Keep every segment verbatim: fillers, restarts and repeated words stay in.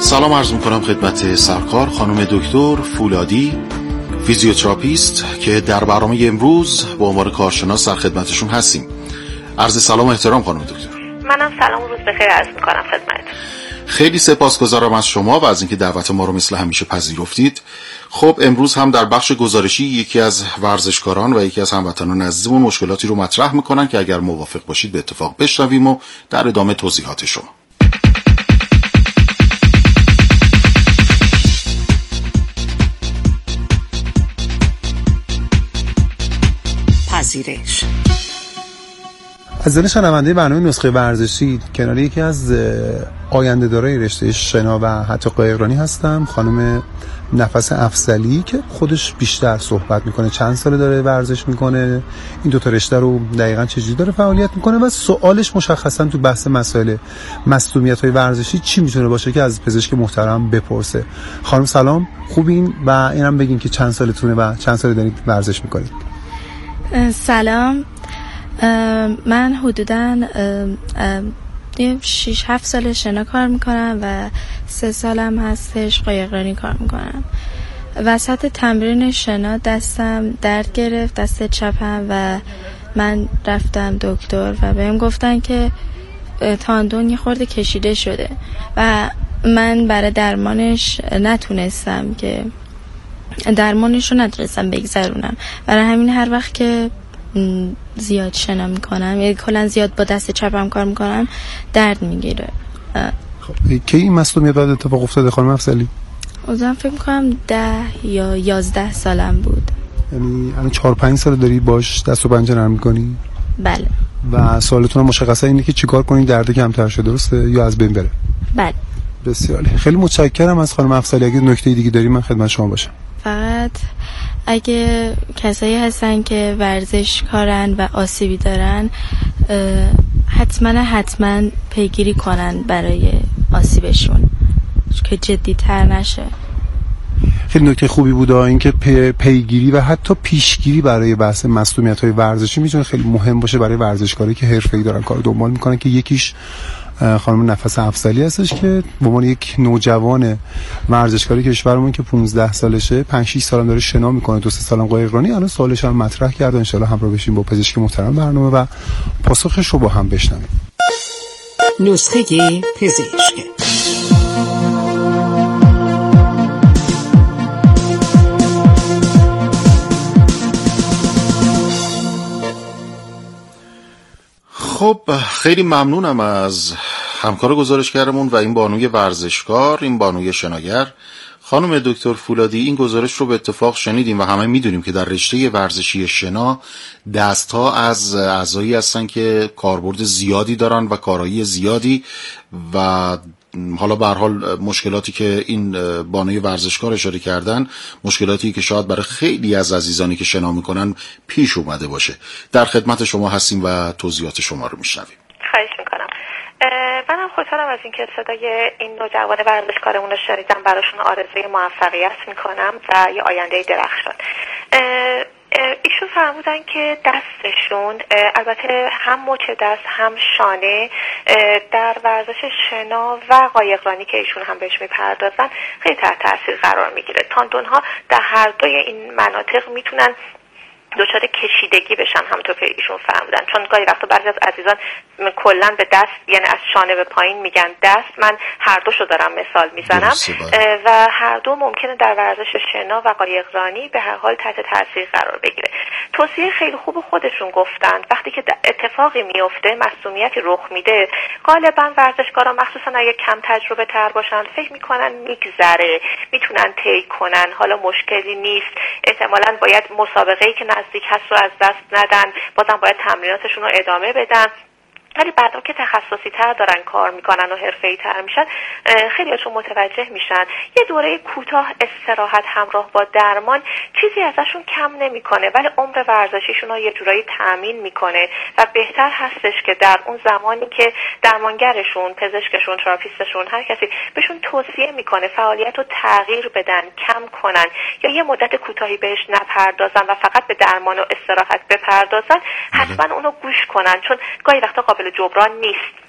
سلام عرض میکنم خدمت سرکار خانم دکتر فولادی، فیزیوتراپیست که در برنامه امروز با عنوان کارشناس در خدمتشون هستیم. عرض سلام و احترام خانم دکتر. منم سلام و روز بخیر عرض میکنم خدمت. خیلی سپاسگزارم از شما و از اینکه دعوت ما رو مثل همیشه پذیرفتید. خب امروز هم در بخش گزارشی یکی از ورزشکاران و یکی از هموطنان عزیزمون مشکلاتی رو مطرح میکنن که اگر موافق باشید به اتفاق بشنویم و در ادامه توضیحات شما. پذیرش. از دل شنونده برنامه نسخه ورزشی کنار یکی از آینده دارای رشته شنا و حتی قایقرانی هستم، خانم نفس افضلی که خودش بیشتر صحبت میکنه. چند ساله داره ورزش میکنه، این دو تا رشته رو دقیقاً چجوری داره فعالیت میکنه و سوالش مشخصاً تو بحث مسائل مصدومیت‌های ورزشی چی میتونه باشه که از پزشک محترم بپرسه. خانم سلام، خوبین؟ و اینم بگین که چند سالتونه و چند سال دارید ورزش میکنید؟ سلام، من حدوداً شش هفت سال شنا کار میکنم و سه سالم هستش قایقرانی کار میکنم. وسط تمرین شنا دستم درد گرفت، دست چپم، و من رفتم دکتر و بهم گفتن که تاندون یه خورده کشیده شده و من برای درمانش نتونستم که درمانش رو نتونستم بگذرونم. برای همین هر وقت که زیاد شنا میکنم یا کلا زیاد با دست چپم کار میکنم درد میگیره. خب کی این مصدومیت بعد اتفاق افتاده خانم افضلی؟ اون فکر میکنم ده یا یازده سالم بود. یعنی الان چهار پنج سال داری باش دست و پنجه نرم میکنی؟ بله. و سوالتون مشخصا اینه که چیکار کنی درد کمتر شه، درسته یا از بین بره؟ بله. بسیار خیلی متشکرم از خانم افضلی. اگه نکته دیگه داری من خدمت شما باشم. فقط اگه کسایی هستن که ورزش کارن و آسیبی دارن حتما حتما پیگیری کنن برای آسیبشون که جدی تر نشه. خیلی نکته خوبی بود اینکه پی، پیگیری و حتی پیشگیری برای بحث مصدومیت‌های ورزشی میتونه خیلی مهم باشه برای ورزشکاری که حرفه‌ای دارن کار دنبال میکنن، که یکیش خانم نفس افضلی هستش که به عنوان یک نوجوان ورزشکاری کشورمون که پانزده سالشه، پنج شش سالم داره شنا میکنه، دو سه سالم قایقرانی، الان سوالش هم مطرح کرد. ان شاءالله همراه بشیم با پزشک محترم برنامه و پاسخش رو با هم بشنویم. نسخه پزشک. خب خیلی ممنونم از همکار گزارشگرمون و این بانوی ورزشکار، این بانوی شناگر خانم دکتر فولادی. این گزارش رو به اتفاق شنیدیم و همه میدونیم که در رشته ورزشی شنا دستها از اعضایی هستن که کاربرد زیادی دارن و کارایی زیادی، و حالا به هر حال مشکلاتی که این بانوی ورزشکار اشاره کردن مشکلاتی که شاید برای خیلی از عزیزانی که شنا میکنن پیش اومده باشه. در خدمت شما هستیم و توضیحات شما رو میشنویم. خواهش میکنم. منم خوشحالم از اینکه صدای این نوجوان ورزشکارمون رو شنیدم. براشون آرزوی موفقیت میکنم و یه آینده درخشان. ایشون فرمودن که دستشون، البته هم مچ دست هم شانه، در ورزش شنا و قایقرانی که ایشون هم بهش میپردازن خیلی تحت تاثیر قرار میگیره. تاندون ها در هر دوی این مناطق میتونن دچار کشیدگی بشن، همونطور که ایشون فرمودن، چون گاهی وقتا بعضی از عزیزان کلا به دست، یعنی از شانه به پایین میگن دست. من هر دوشو دارم مثال میزنم و هر دو ممکنه در ورزش شنا و قایقرانی به هر حال تحت تاثیر قرار بگیره. توصیه خیلی خوب خودشون گفتن، وقتی که اتفاقی میفته، مصدومیتی رخ میده، غالبا ورزشکارا مخصوصا اگه کم تجربه تر باشن فکر میکنن میگذره، میتونن طی کنن، حالا مشکلی نیست، احتمالاً باید مسابقه‌ای که نزدیک هست رو از دست ندن، بازم باید تمریناتشون رو ادامه بدن. ولی بعدا که تخصصی تر دارن کار میکنن و حرفه‌ای تر میشن، خیلی هاشون متوجه میشن یه دوره کوتاه استراحت همراه با درمان چیزی ازشون کم نمیکنه، ولی عمر ورزشیشون رو یه جورایی تأمین میکنه و بهتر هستش که در اون زمانی که درمانگرشون، پزشکشون، تراپیستشون، هر کسی بهشون توصیه میکنه فعالیت رو تغییر بدن، کم کنن یا یه مدت کوتاهی بهش نپردازن و فقط به درمان و استراحت بپردازن، حتما اونو گوش کنن، چون گاهی وقتا قابل جبران نیست.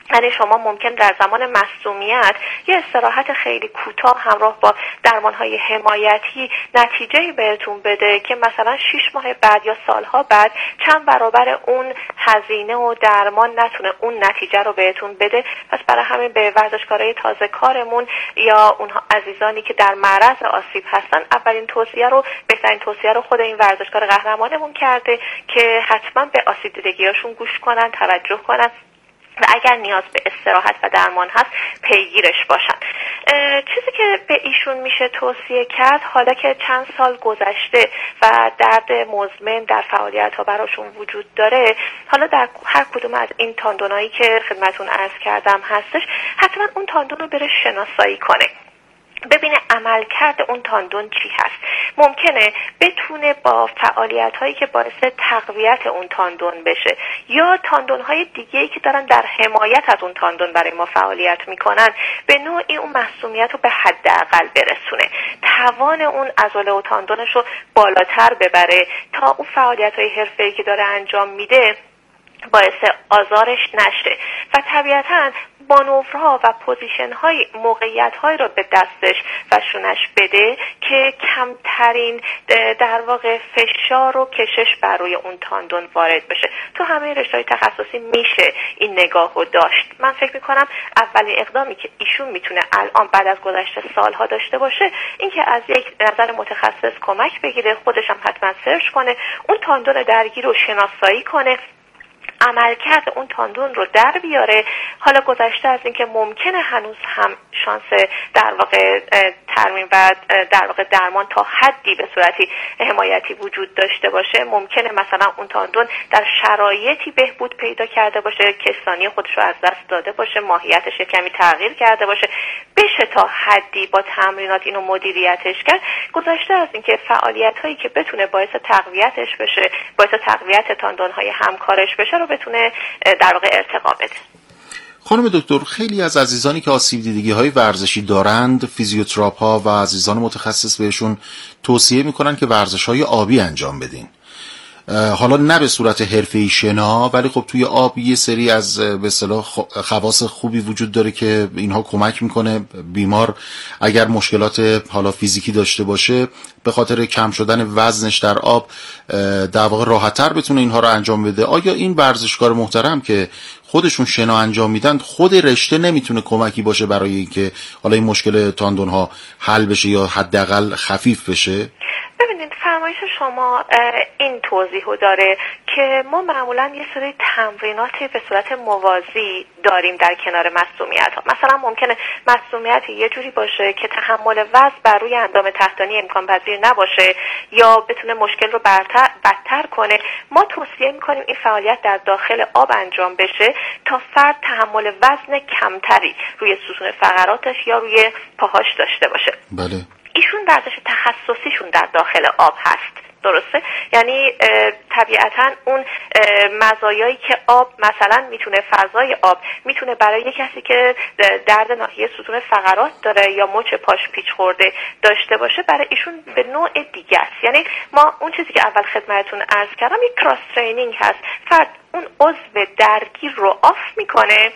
یعنی شما ممکن در زمان مصدومیت یه استراحت خیلی کوتاه همراه با درمان‌های حمایتی نتیجه‌ای بهتون بده که مثلا شش ماه بعد یا سالها بعد چند برابر اون هزینه و درمان نتونه اون نتیجه رو بهتون بده. پس برای همین به ورزشکارای تازه کارمون یا اون عزیزانی که در معرض آسیب هستن اولین توصیه رو بهترین توصیه رو خود این ورزشکار قهرمانمون کرده که حتما به آسیب دیدگی‌هاشون گوش کنن، توجه کنن و اگر نیاز به استراحت و درمان هست پیگیرش باشن. چیزی که به ایشون میشه توصیه کرد حالا که چند سال گذشته و درد مزمن در فعالیت ها براشون وجود داره، حالا در هر کدوم از این تاندونایی که خدمتون عرض کردم هستش حتما اون تاندون رو بره شناسایی کنه، ببینه عملکرد اون تاندون چی هست. ممکنه بتونه با فعالیت هایی که باعث تقویت اون تاندون بشه یا تاندون های دیگه‌ای که دارن در حمایت از اون تاندون برای ما فعالیت میکنن به نوعی اون مسئولیت رو به حداقل برسونه، توان اون عضله و تاندونش رو بالاتر ببره تا اون فعالیت های حرفه‌ای که داره انجام میده باعث آزارش نشه و طبیعتاً مانورها و پوزیشن‌های موقعیت‌های رو به دستش و شونش بده که کمترین در واقع فشار و کشش بر روی اون تاندون وارد بشه. تو همه رشته‌های تخصصی میشه این نگاه رو داشت. من فکر می‌کنم اولین اقدامی که ایشون میتونه الان بعد از گذشت سالها داشته باشه این که از یک نظر متخصص کمک بگیره، خودش هم حتما سرچ کنه، اون تاندون درگیر رو شناسایی کنه، عملکرد اون تاندون رو در بیاره. حالا گذشته از اینکه ممکنه هنوز هم شانس در واقع ترمیم و در واقع درمان تا حدی به صورتی حمایتی وجود داشته باشه، ممکنه مثلا اون تاندون در شرایطی بهبود پیدا کرده باشه، کسانی خودش رو از دست داده باشه، ماهیتش کمی تغییر کرده باشه، بشه تا حدی با تمرینات اینو مدیریتش کرد. گذشته از اینکه فعالیت هایی که بتونه باعث تقویتش بشه، باعث تقویت تاندون های همکارش بشه رو بتونه در واقع ارتقا بده. خانم دکتر، خیلی از عزیزانی که آسیب دیدگی های ورزشی دارند، فیزیوتراپ ها و عزیزان متخصص بهشون توصیه میکنن که ورزش های آبی انجام بدین. حالا نه به صورت حرفه‌ای شنا، ولی خب توی آب یه سری از به اصطلاح خواص خوبی وجود داره که اینها کمک میکنه بیمار اگر مشکلات حالا فیزیکی داشته باشه به خاطر کم شدن وزنش در آب در واقع راحت‌تر بتونه اینها رو انجام بده. آیا این ورزشکار محترم که خودشون شنا انجام میدن خود رشته نمیتونه کمکی باشه برای اینکه حالا این مشکل تاندون ها حل بشه یا حداقل خفیف بشه؟ ببینید فرمایش شما این توضیحو داره که ما معمولا یه سری تمریناتی به صورت موازی داریم در کنار مصدومیت ها. مثلا ممکنه مصدومیت یه جوری باشه که تحمل وزن بر روی اندام تحتانی امکان پذیر نباشه یا بتونه مشکل رو برتر بدتر کنه. ما توصیه میکنیم این فعالیت در داخل آب انجام بشه تا فرد تحمل وزن کمتری روی ستون فقراتش یا روی پاهاش داشته باشه. بله. ایشون ورزش تخصصیشون در داخل آب هست، درسته؟ یعنی طبیعتاً اون مزایایی که آب مثلا میتونه، فضای آب میتونه برای یک کسی که درد ناحیه ستون فقرات داره یا مچ پاش پیچ خورده داشته باشه برای ایشون به نوع دیگه است. یعنی ما اون چیزی که اول خدمتتون عرض کردم یک کراس ترینینگ هست، فرد اون عضو درگیر رو آف میکنه،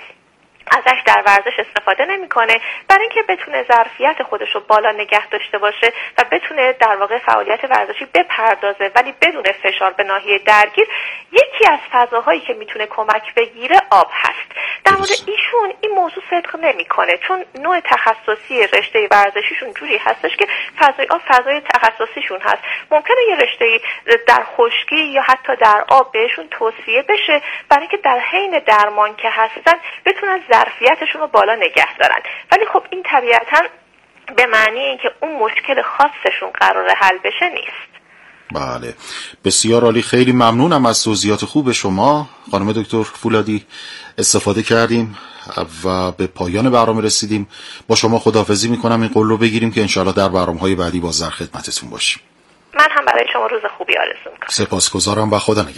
ازش در ورزش استفاده نمیکنه برای اینکه بتونه ظرفیت خودش رو بالا نگه داشته باشه و بتونه در واقع فعالیت ورزشی بپردازه ولی بدون فشار به ناحیه درگیر. یکی از فضاهایی که میتونه کمک بگیره آب هست. در مورد ایشون این موضوع صدق نمیکنه چون نوع تخصصی رشته ورزشیشون جوری هستش که فضای آب فضای تخصصیشون هست. ممکنه یه رشته در خشکی یا حتی در آب بهشون توصیه بشه برای اینکه در حین درمان که هستن بتونن ظرفیتشون رو بالا نگه دارن، ولی خب این طبیعتاً به معنی اینکه اون مشکل خاصشون قراره حل بشه نیست. بله، بسیار عالی. خیلی ممنونم از توضیحات خوب شما خانم دکتر فولادی. استفاده کردیم و به پایان برنامه رسیدیم. با شما خداحافظی میکنم، این قول رو بگیریم که انشاءالله در برنامه‌های بعدی باز در خدمتتون باشیم. من هم برای شما روز خوبی آرزو میکنم. سپاسگزارم و خدا نگهدار.